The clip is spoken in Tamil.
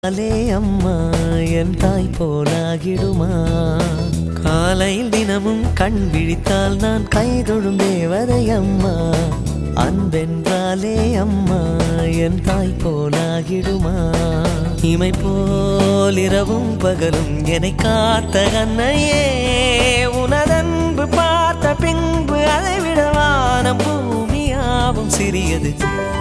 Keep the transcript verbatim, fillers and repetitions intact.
அம்மா என் தாய் போலாகிடுமா? காலையில் தினமும் கண் விழித்தால் நான் கைதொழும் தேவதை அம்மா. அன்பென்றாலே அம்மா என் தாய் போலாகிடுமா? இமை போல் இரவும் பகலும் என்னை காத்த கண்ணையே, உனதன்பு பார்த்த பின்பு அதை விட வானம் பூமியாவும் சிறியது.